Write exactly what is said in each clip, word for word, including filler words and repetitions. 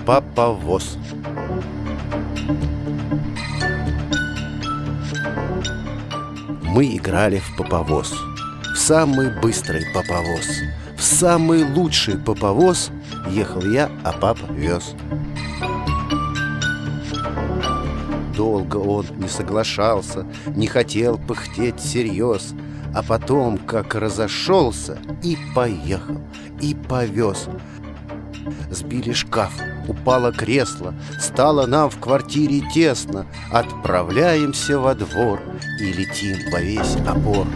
Папавоз. Мы играли в папавоз, в самый быстрый папавоз. В самый лучший папавоз ехал я, а папа вез. Долго он не соглашался, не хотел пыхтеть всерьез, а потом, как разошелся, и поехал, и повез. Сбили шкаф, упало кресло, стало нам в квартире тесно. Отправляемся во двор и летим во весь опор.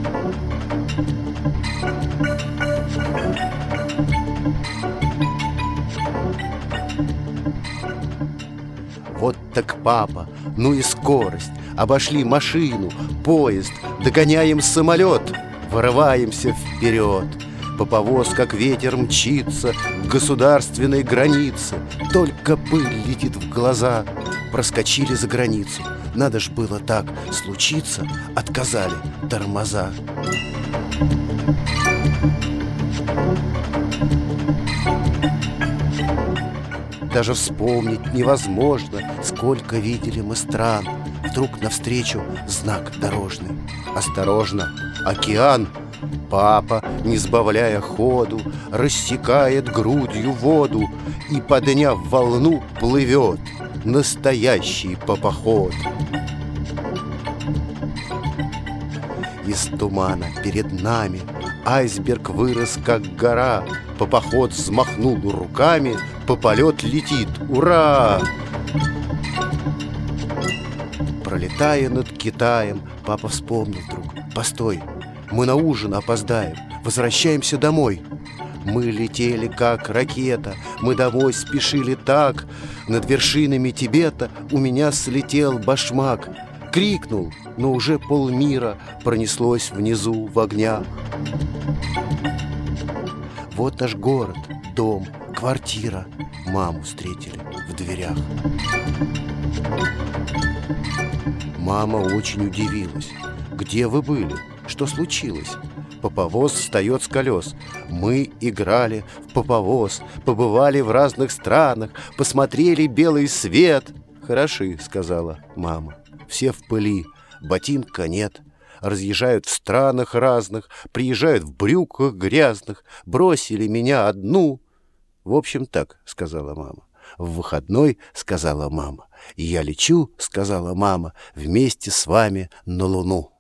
Вот так папа, ну и скорость. Обошли машину, поезд, догоняем самолет, вырываемся вперед. Папавоз, как ветер, мчится к государственной границе. Только пыль летит в глаза. Проскочили за границу. Надо ж было так случиться, отказали тормоза. Даже вспомнить невозможно, сколько видели мы стран. Вдруг навстречу знак дорожный. Осторожно, океан! Папа, не сбавляя ходу, рассекает грудью воду и, подняв волну, плывет. Настоящий папоход. Из тумана перед нами айсберг вырос, как гора. Папоход взмахнул руками, пополет летит. Ура! Пролетая над Китаем, папа вспомнил вдруг: постой, мы на ужин опоздаем, возвращаемся домой. Мы летели, как ракета, мы домой спешили так. Над вершинами Тибета у меня слетел башмак. Крикнул, но уже полмира пронеслось внизу в огнях. Вот наш город, дом, квартира. Маму встретили в дверях. Мама очень удивилась. Где вы были? Что случилось? Папавоз встает с колес. Мы играли в папавоз, побывали в разных странах, посмотрели белый свет. Хороши, сказала мама. Все в пыли, ботинка нет. Разъезжают в странах разных, приезжают в брюках грязных. Бросили меня одну. В общем, так, сказала мама. В выходной, сказала мама. Я лечу, сказала мама, вместе с вами на Луну.